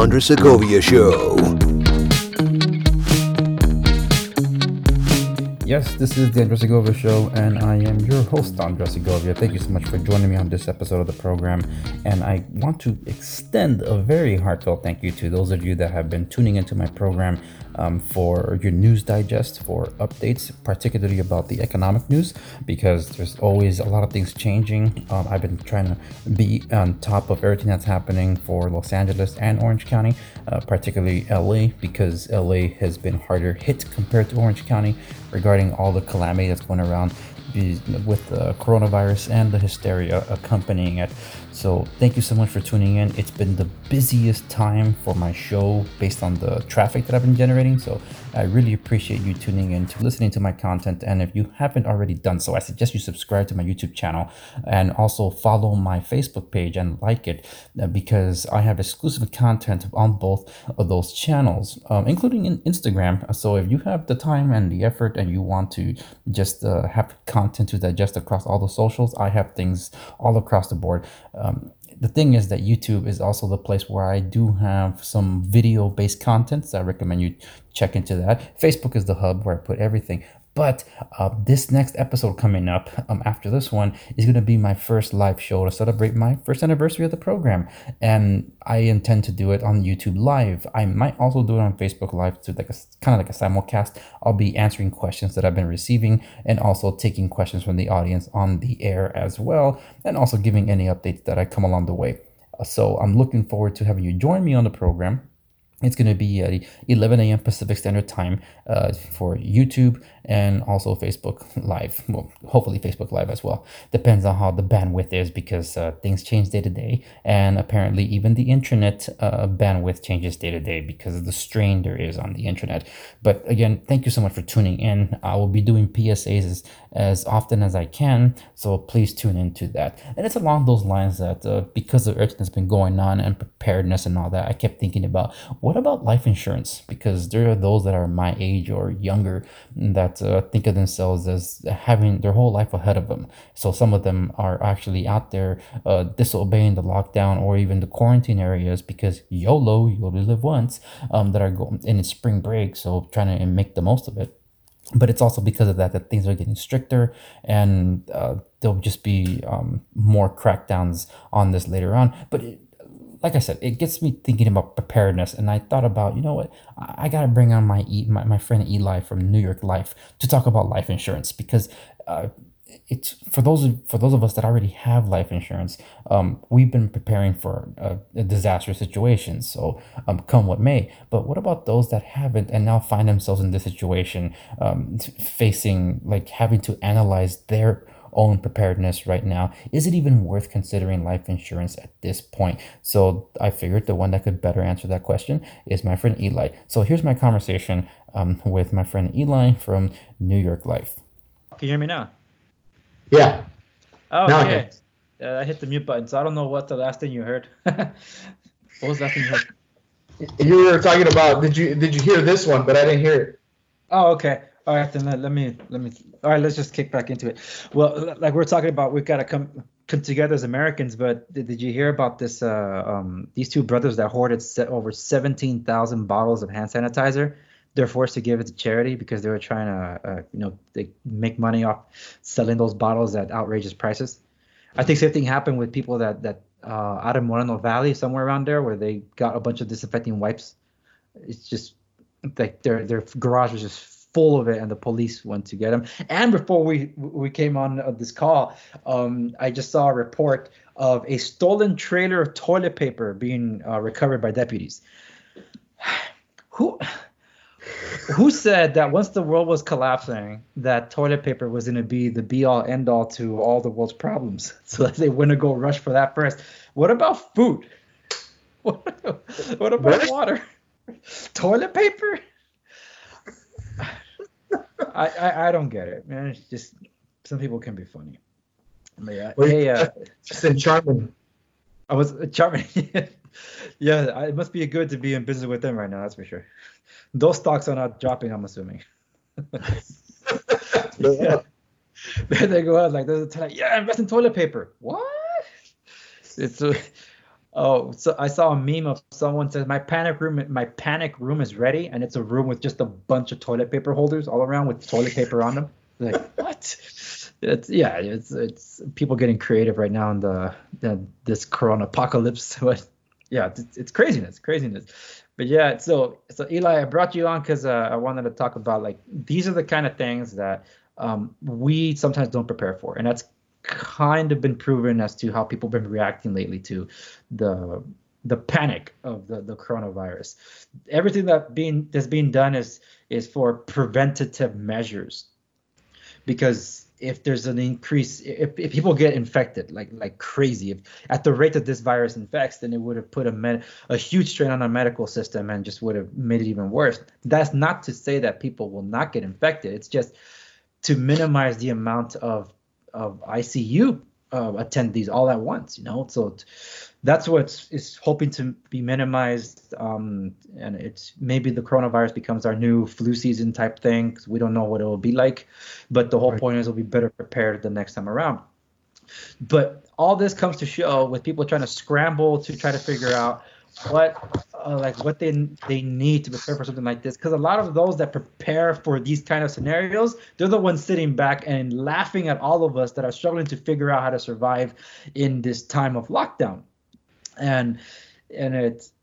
Andres Segovia Show. Yes, this is the Andres Segovia Show, and I am your host, Andres Segovia. Thank you so much for joining me on this episode of the program. And I want to extend a very heartfelt thank you to those of you that have been tuning into my program for your news digest, for updates, particularly about the economic news, because there's always a lot of things changing. I've been trying to be on top of everything that's happening for Los Angeles and Orange County, particularly LA, because LA has been harder hit compared to Orange County regarding all the calamity that's going around with the coronavirus and the hysteria accompanying it. So thank you so much for tuning in. It's been the busiest time for my show based on the traffic that I've been generating. So I really appreciate you tuning in to listening to my content. And if you haven't already done so, I suggest you subscribe to my YouTube channel and also follow my Facebook page and like it, because I have exclusive content on both of those channels, including in Instagram. So if you have the time and the effort and you want to just have content to digest across all the socials, I have things all across the board. The thing is that YouTube is also the place where I do have some video-based content, so I recommend you check into that. Facebook is the hub where I put everything. But this next episode coming up after this one is going to be my first live show to celebrate my first anniversary of the program. And I intend to do it on YouTube Live. I might also do it on Facebook Live to kind of like a simulcast. I'll be answering questions that I've been receiving and also taking questions from the audience on the air as well, and also giving any updates that I come along the way. So I'm looking forward to having you join me on the program. It's going to be at 11 a.m. Pacific Standard Time for YouTube and also Facebook Live. Well, hopefully Facebook Live as well. Depends on how the bandwidth is, because things change day to day. And apparently even the internet bandwidth changes day to day because of the strain there is on the internet. But again, thank you so much for tuning in. I will be doing PSAs as often as I can, so please tune into that. And it's along those lines that because of everything that's been going on and preparedness and all that, I kept thinking about, what about life insurance? Because there are those that are my age or younger that think of themselves as having their whole life ahead of them. So some of them are actually out there disobeying the lockdown or even the quarantine areas because YOLO, you only live once, that are going in spring break, so trying to make the most of it. But it's also because of that things are getting stricter, and there'll just be more crackdowns on this later on. But like I said, it gets me thinking about preparedness, and I thought about, you know what, I gotta bring on my friend Eli from New York Life to talk about life insurance, because it's for those of us that already have life insurance. We've been preparing for a disastrous situation, so come what may. But what about those that haven't and now find themselves in this situation, facing, like, having to analyze their own preparedness right now? Is it even worth considering life insurance at this point? So I figured the one that could better answer that question is my friend Eli. So here's my conversation with my friend Eli from New York Life. Can you hear me now? Yeah. Oh, okay. I hit the mute button, so I don't know what the last thing you heard. What was the last thing you heard? You were talking about, did you hear this one, but I didn't hear it. Oh, okay. All right, then let me. All right, let's just kick back into it. Well, like we're talking about, we've got to come together as Americans. But did you hear about this? These two brothers that hoarded over 17,000 bottles of hand sanitizer. They're forced to give it to charity because they were trying to, they make money off selling those bottles at outrageous prices. I think same thing happened with people that out of Moreno Valley, somewhere around there, where they got a bunch of disinfecting wipes. It's just like their garage was just full of it, and the police went to get them. And before we came on this call, I just saw a report of a stolen trailer of toilet paper being recovered by deputies. Who said that once the world was collapsing, that toilet paper was going to be the be-all, end-all to all the world's problems? So that they want to go rush for that first. What about food? What about water? Toilet paper? I don't get it, man. It's just, some people can be funny. But yeah, just in charming. I was charming. Yeah, it must be good to be in business with them right now. That's for sure. Those stocks are not dropping, I'm assuming. Yeah. Then they go out like, yeah, invest in toilet paper. What? It's Oh, so I saw a meme of someone says my panic room is ready, and it's a room with just a bunch of toilet paper holders all around with toilet paper on them. Like what? It's people getting creative right now in the this Corona apocalypse. But yeah, it's craziness. But yeah, so Eli, I brought you on because I wanted to talk about like these are the kind of things that we sometimes don't prepare for, and that's kind of been proven as to how people have been reacting lately to the panic of the coronavirus. Everything that's being done is for preventative measures, because if there's an increase, if people get infected like crazy, if at the rate that this virus infects, then it would have put a huge strain on our medical system and just would have made it even worse. That's not to say that people will not get infected. It's just to minimize the amount of ICU attendees all at once, So that's what is hoping to be minimized. And it's maybe the coronavirus becomes our new flu season type thing, because we don't know what it will be like. But the whole point is we'll be better prepared the next time around. But all this comes to show with people trying to scramble to try to figure out what they need to prepare for something like this, because a lot of those that prepare for these kind of scenarios, they're the ones sitting back and laughing at all of us that are struggling to figure out how to survive in this time of lockdown. And it's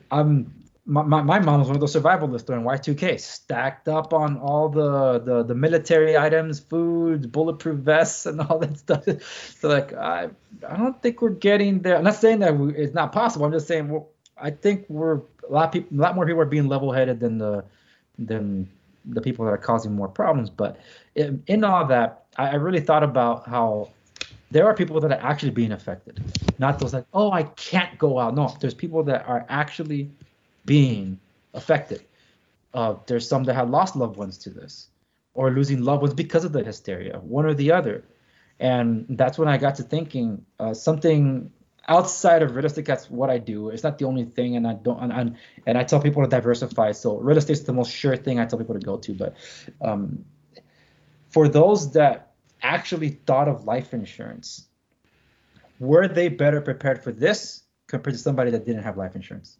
my mom was one of those survivalists during Y2K, stacked up on all the military items, foods, bulletproof vests, and all that stuff. So like I don't think we're getting there. I'm not saying that it's not possible. I'm just saying I think a lot more people are being level-headed than the people that are causing more problems. But in all that, I really thought about how there are people that are actually being affected, not those like, oh, I can't go out. No, there's people that are actually being affected. There's some that have lost loved ones to this, or losing loved ones because of the hysteria, one or the other. And that's when I got to thinking something outside of real estate. That's what I do. It's not the only thing, and I tell people to diversify. So real estate is the most sure thing I tell people to go to. But for those that actually thought of life insurance, were they better prepared for this compared to somebody that didn't have life insurance?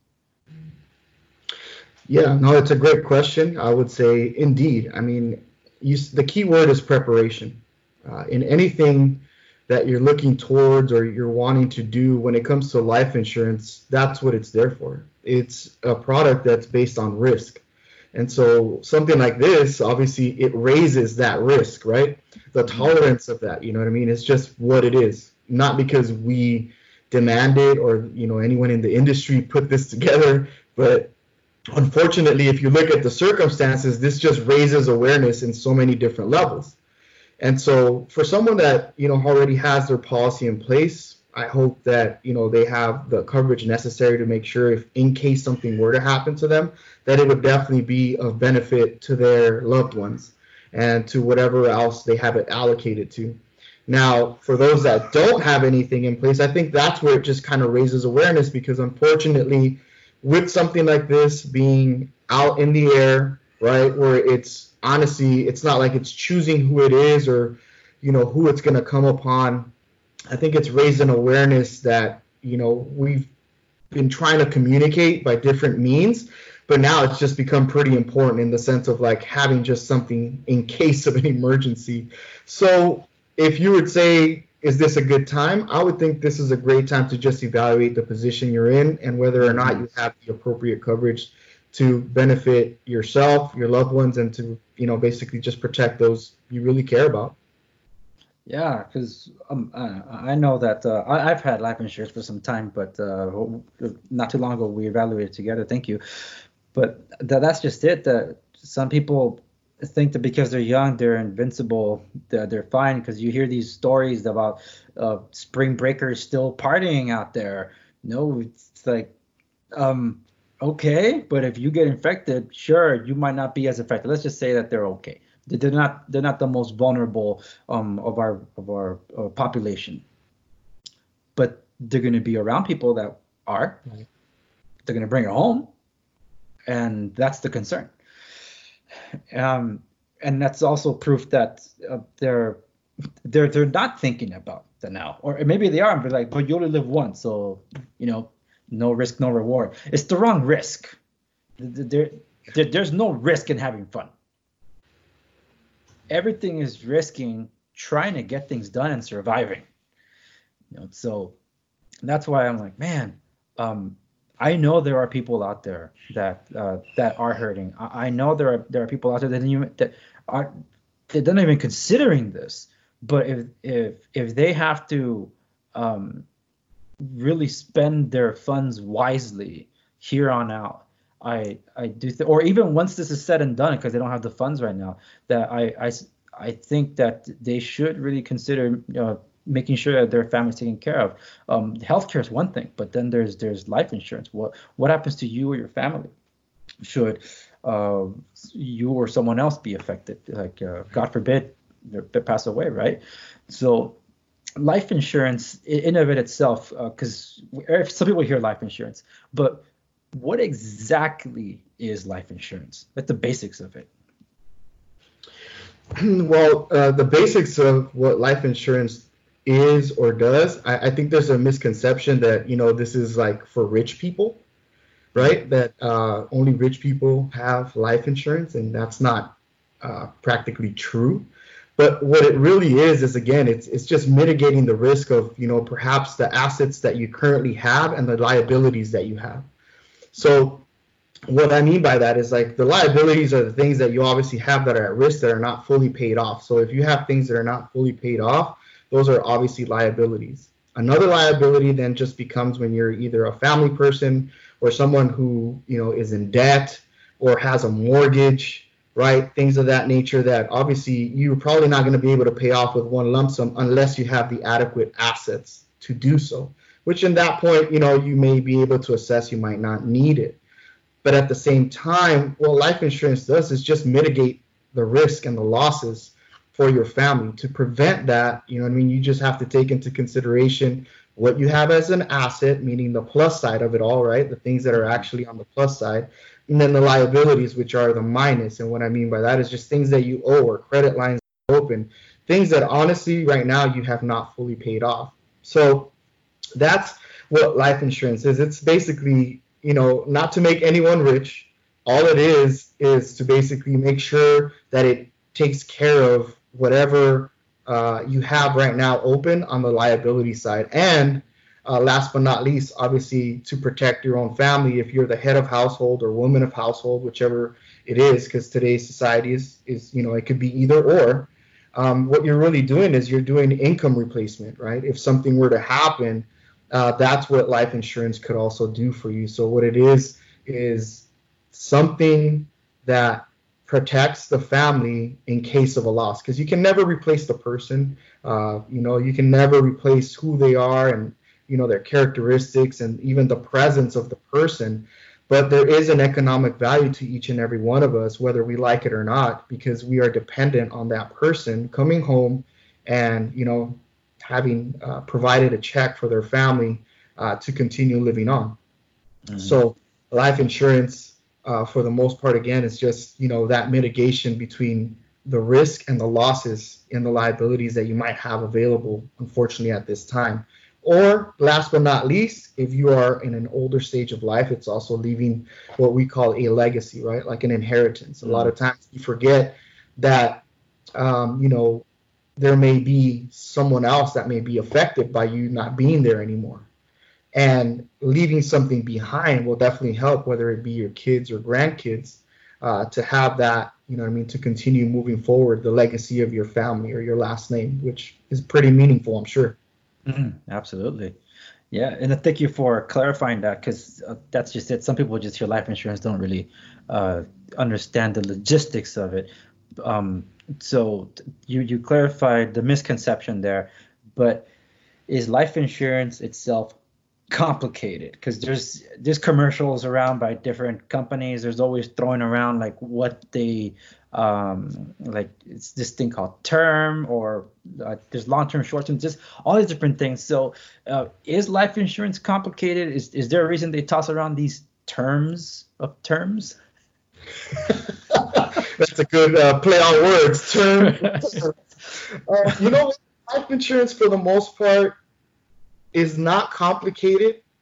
Yeah, no, it's a great question. I would say indeed. I mean, the key word is preparation. In anything that you're looking towards or you're wanting to do when it comes to life insurance, that's what it's there for. It's a product that's based on risk. And so something like this, obviously, it raises that risk, right? The tolerance of that, you know what I mean? It's just what it is. Not because we demand it or, anyone in the industry put this together, but unfortunately, if you look at the circumstances, this just raises awareness in so many different levels. And so for someone that, already has their policy in place, I hope that, they have the coverage necessary to make sure if in case something were to happen to them, that it would definitely be of benefit to their loved ones and to whatever else they have it allocated to. Now, for those that don't have anything in place, I think that's where it just kind of raises awareness, because unfortunately, with something like this being out in the air, right, where it's honestly, it's not like it's choosing who it is or, who it's going to come upon. I think it's raised an awareness that, we've been trying to communicate by different means, but now it's just become pretty important in the sense of like having just something in case of an emergency. So if you would say, is this a good time? I would think this is a great time to just evaluate the position you're in and whether or not you have the appropriate coverage to benefit yourself, your loved ones, and to, basically just protect those you really care about. Yeah, because I know that I've had life insurance for some time, but not too long ago we evaluated together. Thank you. But that's just it. That some people think that because they're young, they're invincible, that they're fine. Because you hear these stories about spring breakers still partying out there. No, it's like, okay, but if you get infected, sure, you might not be as affected. Let's just say that they're okay. They're not the most vulnerable of our population, but they're going to be around people that are. Right. They're going to bring it home, and that's the concern. And that's also proof that they're not thinking about that now, or maybe they are, but you only live once, so no risk, no reward. It's the wrong risk. There's no risk in having fun. Everything is risking trying to get things done and surviving. So that's why I'm like, man, I know there are people out there that are hurting. I know there are people out there that don't even considering this. But if they have to really spend their funds wisely here on out, I do or even once this is said and done, because they don't have the funds right now, that I think that they should really consider making sure that their family's taken care of. Healthcare is one thing, but then there's life insurance. What happens to you or your family? Should you or someone else be affected? Like God forbid they pass away, right? So life insurance in of it itself, because some people hear life insurance, but what exactly is life insurance? Like the basics of it. Well, the basics of what life insurance is or does, I think there's a misconception that, this is like for rich people, right? That only rich people have life insurance, and that's not practically true. But what it really is again, it's just mitigating the risk of, perhaps the assets that you currently have and the liabilities that you have. So what I mean by that is, like, the liabilities are the things that you obviously have that are at risk, that are not fully paid off. So if you have things that are not fully paid off, those are obviously liabilities. Another liability then just becomes when you're either a family person or someone who, is in debt or has a mortgage, right? Things of that nature that obviously you're probably not going to be able to pay off with one lump sum unless you have the adequate assets to do so, which in that point, you may be able to assess you might not need it. But at the same time, what life insurance does is just mitigate the risk and the losses for your family. To prevent that, you just have to take into consideration what you have as an asset, meaning the plus side of it all, right? The things that are actually on the plus side, and then the liabilities, which are the minus. And what I mean by that is just things that you owe or credit lines open, things that honestly right now you have not fully paid off. So that's what life insurance is. It's basically, not to make anyone rich. All it is to basically make sure that it takes care of whatever you have right now open on the liability side. And last but not least, obviously, to protect your own family if you're the head of household or woman of household, whichever it is, because today's society is it could be either or. What you're really doing is you're doing income replacement, right? If something were to happen, that's what life insurance could also do for you. So what it is something that protects the family in case of a loss, because you can never replace the person. You can never replace who they are and their characteristics and even the presence of the person. But there is an economic value to each and every one of us, whether we like it or not, because we are dependent on that person coming home and having provided a check for their family to continue living on. Mm-hmm. So life insurance, for the most part, again, is just that mitigation between the risk and the losses and the liabilities that you might have available, unfortunately, at this time. Or last but not least, if you are in an older stage of life, it's also leaving what we call a legacy, right? Like an inheritance. Mm-hmm. A lot of times you forget that, there may be someone else that may be affected by you not being there anymore. And leaving something behind will definitely help, whether it be your kids or grandkids, to have that, to continue moving forward, the legacy of your family or your last name, which is pretty meaningful, I'm sure. Mm-hmm. Absolutely. Yeah. And thank you for clarifying that, because that's just it. Some people just hear life insurance, don't really understand the logistics of it. So you clarified the misconception there, but is life insurance itself complicated? Because there's commercials around by different companies. There's always throwing around like what they like it's this thing called term, or there's long-term, short-term, just all these different things. So is life insurance complicated? Is there a reason they toss around these terms? That's a good play on words. Life insurance for the most part is not complicated.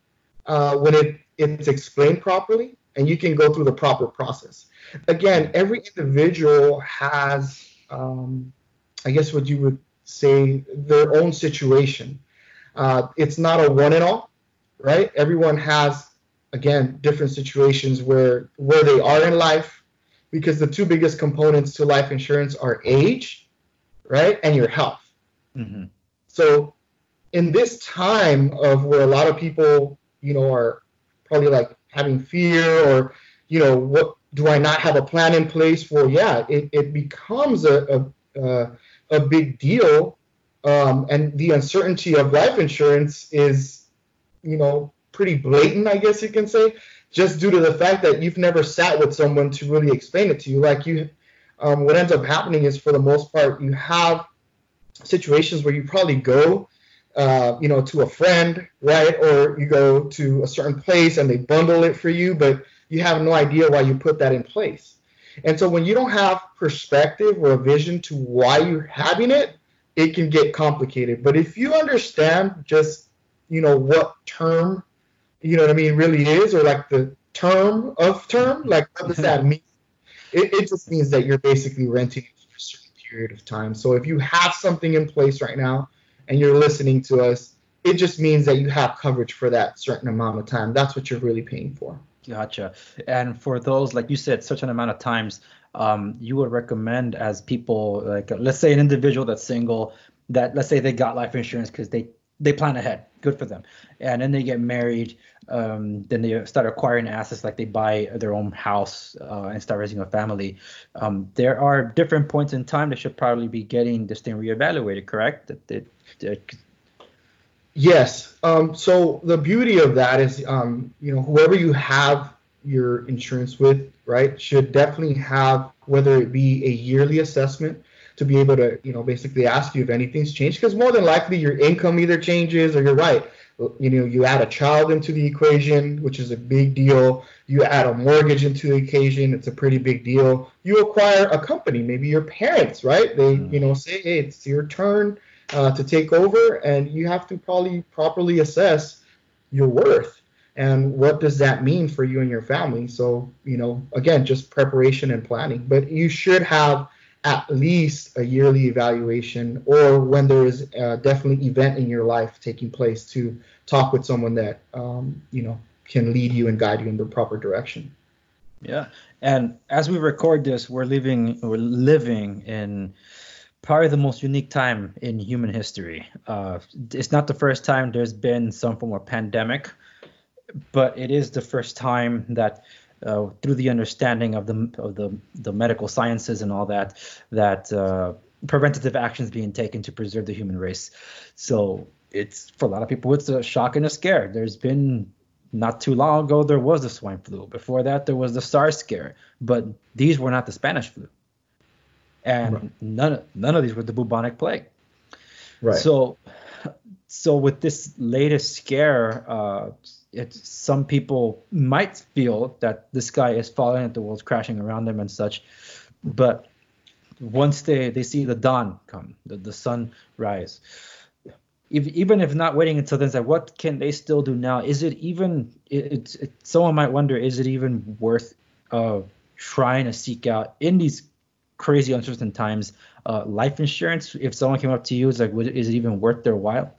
when it's explained properly and you can go through the proper process. Again, every individual has, I guess what you would say, their own situation. It's not a one and all, right? Everyone has, again, different situations where they are in life, because the two biggest components to life insurance are age, right, and your health. Mm-hmm. So in this time of where a lot of people, are probably like having fear, or, what do I not have a plan in place? Well, yeah, it becomes a big deal. And the uncertainty of life insurance is, pretty blatant, I guess you can say, just due to the fact that you've never sat with someone to really explain it to you. Like what ends up happening is, for the most part, you have situations where you probably go, to a friend, right? Or you go to a certain place and they bundle it for you, but you have no idea why you put that in place. And so when you don't have perspective or a vision to why you're having it, it can get complicated. But if you understand just, what term, really is, or like the term, like what does that mean? It just means that you're basically renting it for a certain period of time. So if you have something in place right now and you're listening to us, it just means that you have coverage for that certain amount of time. That's what you're really paying for. Gotcha. And for those, like you said, such an amount of times, you would recommend, as people, like, let's say an individual that's single, that, let's say they got life insurance because they plan ahead, good for them, and then they get married, then they start acquiring assets, like they buy their own house and start raising a family. There are different points in time they should probably be getting this thing reevaluated, correct? Yes. So the beauty of that is, whoever you have your insurance with, right, should definitely have, whether it be a yearly assessment to be able to, basically ask you if anything's changed, because more than likely your income either changes, or you're right, you add a child into the equation, which is a big deal. You add a mortgage into the equation, it's a pretty big deal. You acquire a company, maybe your parents, right? They, say, hey, it's your turn to take over, and you have to probably properly assess your worth and what does that mean for you and your family. So, again, just preparation and planning. But you should have at least a yearly evaluation, or when there is definitely event in your life taking place, to talk with someone that can lead you and guide you in the proper direction. Yeah. And as we record this, we're living in probably the most unique time in human history. It's not the first time there's been some form of pandemic, but it is the first time that through the understanding of the medical sciences and all that preventative actions being taken to preserve the human race. So it's, for a lot of people, it's a shock and a scare. There's been, not too long ago, there was the swine flu. Before that, there was the SARS scare, but these were not the Spanish flu. And right. none of these were the bubonic plague. Right. So with this latest scare, some people might feel that the sky is falling, that the world's crashing around them and such. But once they see the dawn come, the sun rise, even if not waiting until then, it's like, what can they still do now? Is it even? Someone might wonder, is it even worth trying to seek out in these crazy uncertain times life insurance? If someone came up to you, it's like, is it even worth their while?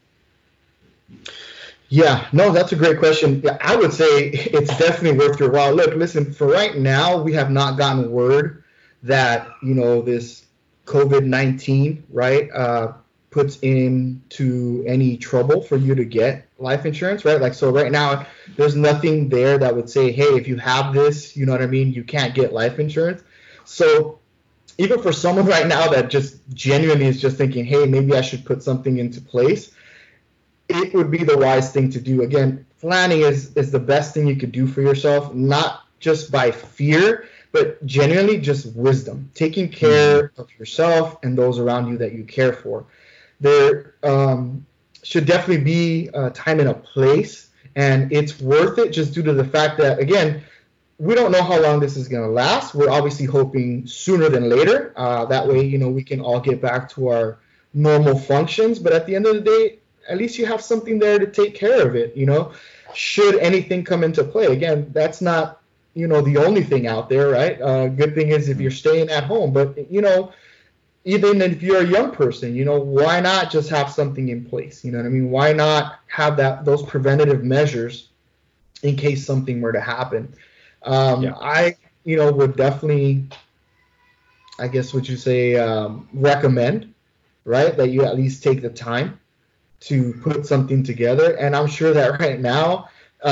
Yeah, no, that's a great question. Yeah, I would say it's definitely worth your while. Look, listen, for right now, we have not gotten word that, this COVID-19, right, puts into any trouble for you to get life insurance, right? Like, so right now, there's nothing there that would say, hey, if you have this, you know what I mean, you can't get life insurance. So even for someone right now that just genuinely is just thinking, hey, maybe I should put something into place, it would be the wise thing to do. Again, planning is the best thing you could do for yourself, not just by fear, but genuinely just wisdom, taking care of yourself and those around you that you care for. There should definitely be a time and a place, and it's worth it just due to the fact that, again, we don't know how long this is going to last. We're obviously hoping sooner than later. That way, we can all get back to our normal functions. But at the end of the day, at least you have something there to take care of it, should anything come into play. Again, that's not, the only thing out there, right? Good thing is if you're staying at home, but, even if you're a young person, why not just have something in place? You know what I mean? Why not have those preventative measures in case something were to happen? I, would definitely, I guess, would you say, recommend, right, that you at least take the time to put something together. And I'm sure that right now,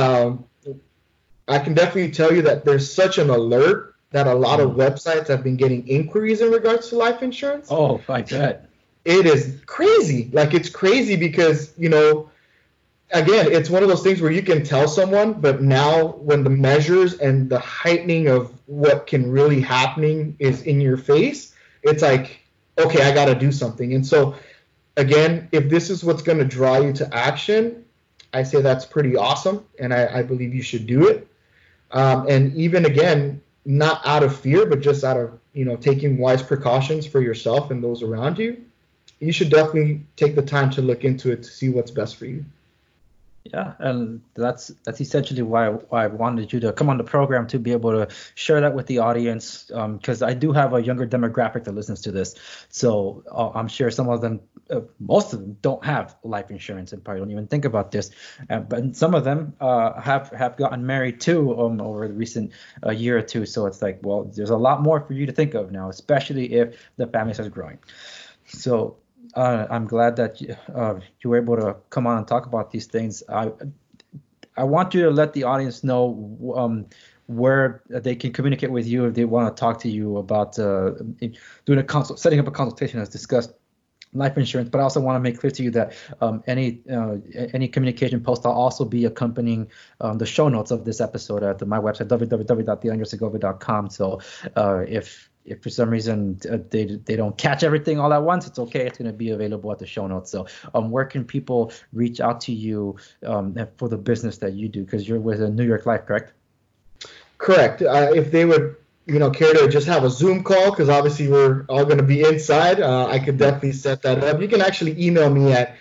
I can definitely tell you that there's such an alert that a lot of websites have been getting inquiries in regards to life insurance. Oh, I bet. It is crazy. Like, it's crazy because, again, it's one of those things where you can tell someone, but now when the measures and the heightening of what can really happening is in your face, it's like, okay, I got to do something. And so, again, if this is what's going to draw you to action, I say that's pretty awesome, and I believe you should do it. And even, again, not out of fear, but just out of, taking wise precautions for yourself and those around you, you should definitely take the time to look into it to see what's best for you. Yeah, and that's essentially why I wanted you to come on the program, to be able to share that with the audience, because I do have a younger demographic that listens to this. So I'm sure some of them, most of them, don't have life insurance and probably don't even think about this. But some of them have gotten married too over the recent year or two. So it's like, well, there's a lot more for you to think of now, especially if the family starts growing. So I'm glad that you were able to come on and talk about these things. I want you to let the audience know where they can communicate with you if they want to talk to you about setting up a consultation as discussed, life insurance. But I also want to make clear to you that any communication post, I'll also be accompanying the show notes of this episode at my website, www.theandresegovia.com. So if for some reason they don't catch everything all at once, it's okay. It's going to be available at the show notes. So where can people reach out to you for the business that you do? Because you're with New York Life, correct? Correct. If they would, care to just have a Zoom call, because obviously we're all going to be inside, I could definitely set that up. You can actually email me at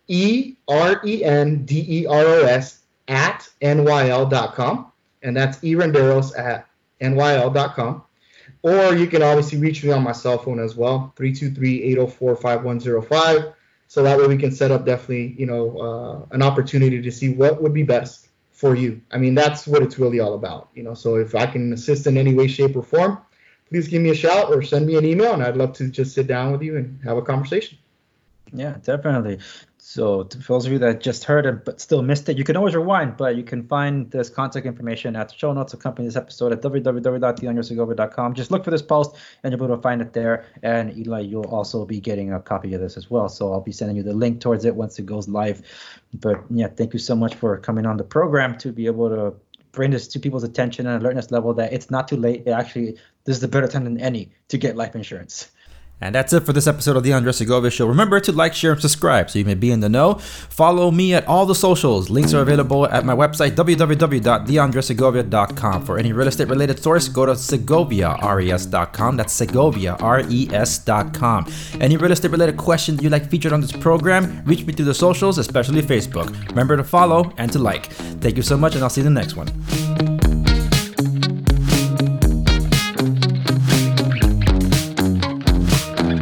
erenderos@nyl.com, and that's erenderos@nyl.com. Or you can obviously reach me on my cell phone as well, 323-804-5105. So that way we can set up definitely, an opportunity to see what would be best for you. I mean, that's what it's really all about, So if I can assist in any way, shape, or form, please give me a shout or send me an email, and I'd love to just sit down with you and have a conversation. Yeah, definitely. So for those of you that just heard it but still missed it, you can always rewind, but you can find this contact information at the show notes accompanying this episode at www.theandresegovia.com. Just look for this post and you'll be able to find it there. And Eli, you'll also be getting a copy of this as well. So I'll be sending you the link towards it once it goes live. But yeah, thank you so much for coming on the program to be able to bring this to people's attention and alertness level that it's not too late. This is the better time than any to get life insurance. And that's it for this episode of The Andres Segovia Show. Remember to like, share, and subscribe so you may be in the know. Follow me at all the socials. Links are available at my website, www.theandresegovia.com. For any real estate related source, go to segoviares.com. That's segoviares.com. Any real estate related questions you'd like featured on this program, reach me through the socials, especially Facebook. Remember to follow and to like. Thank you so much, and I'll see you in the next one.